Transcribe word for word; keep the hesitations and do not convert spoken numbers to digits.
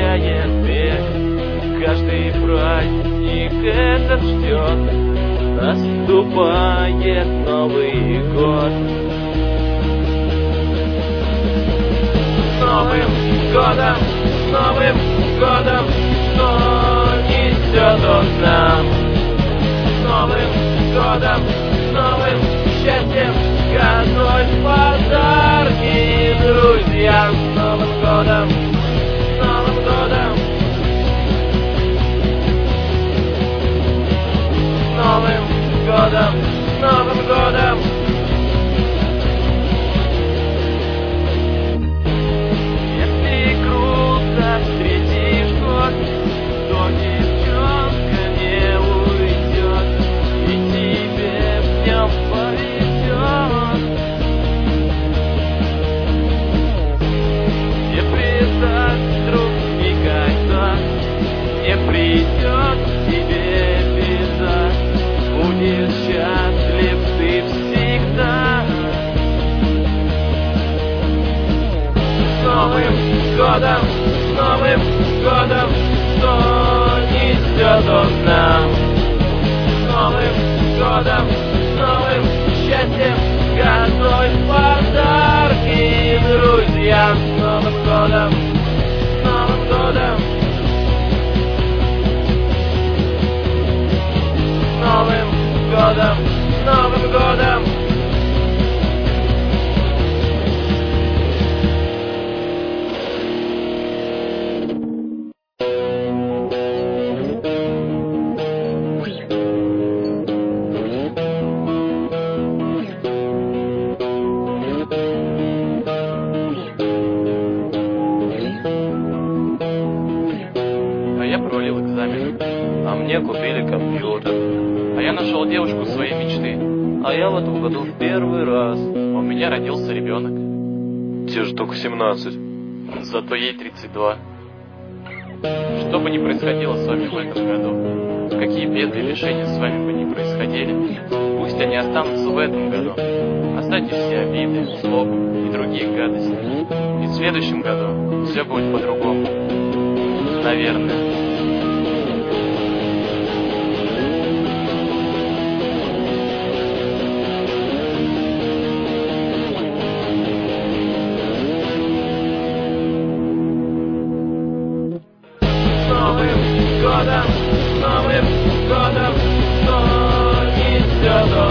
сияет весь, каждый праздник этот ждет. Наступает Новый год. С Новым годом, с Новым годом, что несет он нам. С Новым годом, с новым счастьем, готовь подарки друзьям. С Новым годом, с Новым годом, с Новым годом, с Новым годом. Если круто встретишь год, то девчонка не уйдет, и тебе в нем повезет. Не предаст друг никогда, не придет тебе беда, будешь счастлив ты всегда. С Новым годом, с Новым годом, что несет он нам. С Новым годом, с новым счастьем, готовь подарки друзьям. С Новым годом, с Новым годом, с Новым годом, с Новым годом. А я провалил экзамен, а мне купили компьютер. А я нашел девушку своей мечты, а я в этом году в первый раз. У меня родился ребенок. Тебе же только семнадцать. Зато ей тридцать два. Что бы ни происходило с вами в этом году, какие беды и лишения с вами бы ни происходили, пусть они останутся в этом году. Оставьте все обиды, злобу и другие гадости. И в следующем году все будет по-другому. Наверное. С Новым годом, с Новым годом, что несет он